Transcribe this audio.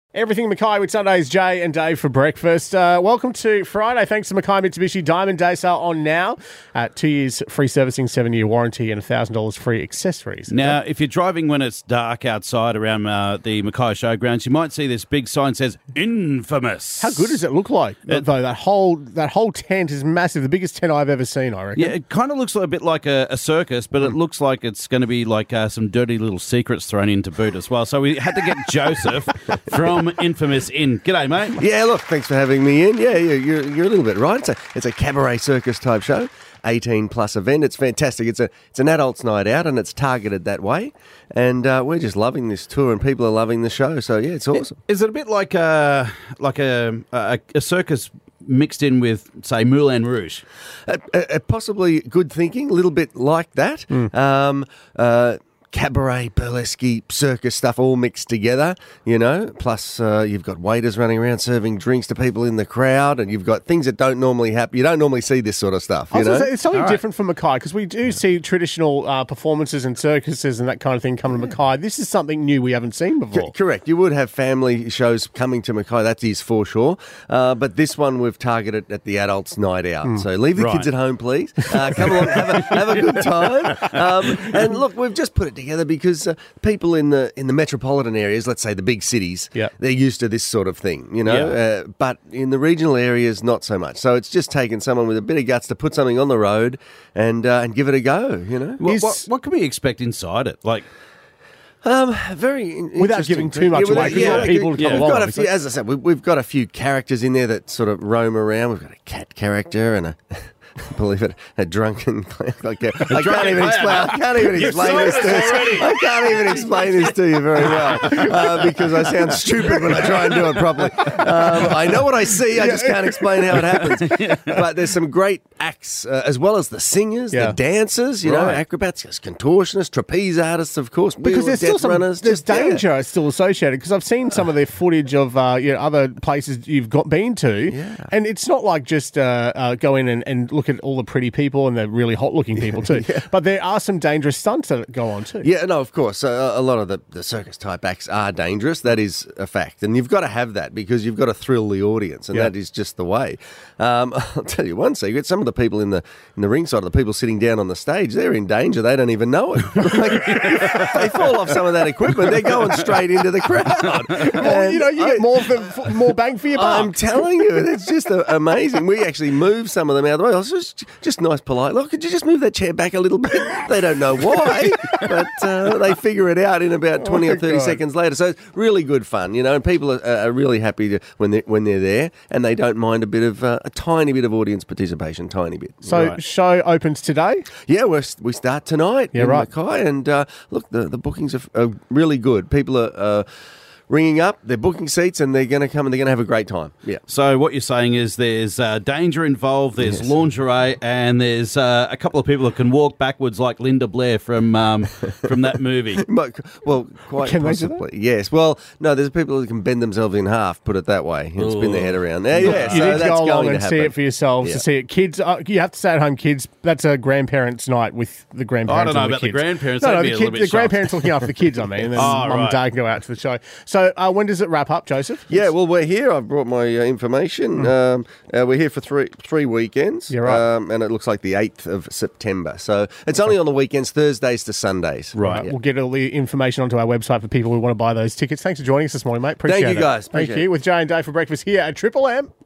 Everything Mackay with Sundays, Jay and Dave for breakfast. Welcome to Friday. Thanks to Mackay Mitsubishi Diamond Day Sale on now. 2 years free servicing, 7-year warranty and $1,000 free accessories. Now, if you're driving when it's dark outside around the Mackay Showgrounds, you might see this big sign that says Infamous. How good does it look like? Though that whole tent is massive, the biggest tent I've ever seen, I reckon. Yeah, it kind of looks a bit like a circus, but it looks like it's going to be like some dirty little secrets thrown in to boot as well. So we had to get Joseph from Infamous in. G'day, mate. Yeah, look, thanks for having me in. Yeah, you're a little bit right. It's a cabaret circus type show, 18-plus event. It's fantastic. It's an adults' night out, and it's targeted that way. And we're just loving this tour, and people are loving the show. So yeah, it's awesome. Is it a bit like a circus mixed in with, say, Moulin Rouge? Possibly good thinking, a little bit like that. Cabaret, burlesque, circus stuff all mixed together, plus you've got waiters running around serving drinks to people in the crowd, and you've got things that don't normally happen. You don't normally see this sort of stuff, It's something different from Mackay, because we do see traditional performances and circuses and that kind of thing come to Mackay. This is something new we haven't seen before. Correct. You would have family shows coming to Mackay, that is for sure. But this one we've targeted at the adults' night out. So leave the kids at home, please. Come along, have a good time. And look, we've just put it together because people in the metropolitan areas, let's say the big cities, they're used to this sort of thing, but in the regional areas, not so much. So it's just taken someone with a bit of guts to put something on the road and give it a go, What can we expect inside it? Very without giving too much away, because people to come along. As I said, we've got a few characters in there that sort of roam around. We've got a cat character and believe it, a drunken I can't even explain this to you very well because I sound stupid when I try and do it properly. I know what I see, I just can't explain how it happens. But there's some great acts, as well as the singers, the dancers, acrobats, contortionists, trapeze artists, of course, because there's still there's danger still associated, because I've seen some of the footage of other places you've been to, and it's not like just go in and look at all the pretty people, and they're really hot-looking people too. But there are some dangerous stunts that go on too. Yeah, no, of course. A lot of the circus-type acts are dangerous. That is a fact. And you've got to have that because you've got to thrill the audience, and that is just the way. I'll tell you one secret. Some of the people in the ringside, the people sitting down on the stage, they're in danger. They don't even know it. They fall off some of that equipment. They're going straight into the crowd. Well, you get more bang for your buck. I'm telling you, it's just amazing. We actually moved some of them out of the way. I was just nice, polite. Look, could you just move that chair back a little bit? They don't know why, but they figure it out in about 20 or 30 seconds later. So it's really good fun, and people are really happy when they're there, and they don't mind a tiny bit of audience participation, tiny bit. So show opens today? Yeah, we start tonight in Mackay, and look, the bookings are really good. People are ringing up, they're booking seats, and they're going to come and they're going to have a great time. Yeah. So what you're saying is there's danger involved, there's lingerie, and there's a couple of people that can walk backwards like Linda Blair from that movie. Well, quite possibly. Yes. Well, no, there's people who can bend themselves in half, put it that way, and spin their head around. You need to go along and see it for yourselves, to see it. Kids, you have to stay at home, kids. That's a grandparents' night with the grandparents. I don't know about the grandparents. The grandparents looking after the kids, and then mum and dad can go out to the show. So when does it wrap up, Joseph? Yeah, well, we're here. I've brought my information. We're here for three weekends. Yeah, right. And it looks like the 8th of September. So it's only on the weekends, Thursdays to Sundays. Right. Yeah. We'll get all the information onto our website for people who want to buy those tickets. Thanks for joining us this morning, mate. Appreciate it. Thank you, guys. Thank you. With Jay and Dave for breakfast here at Triple M.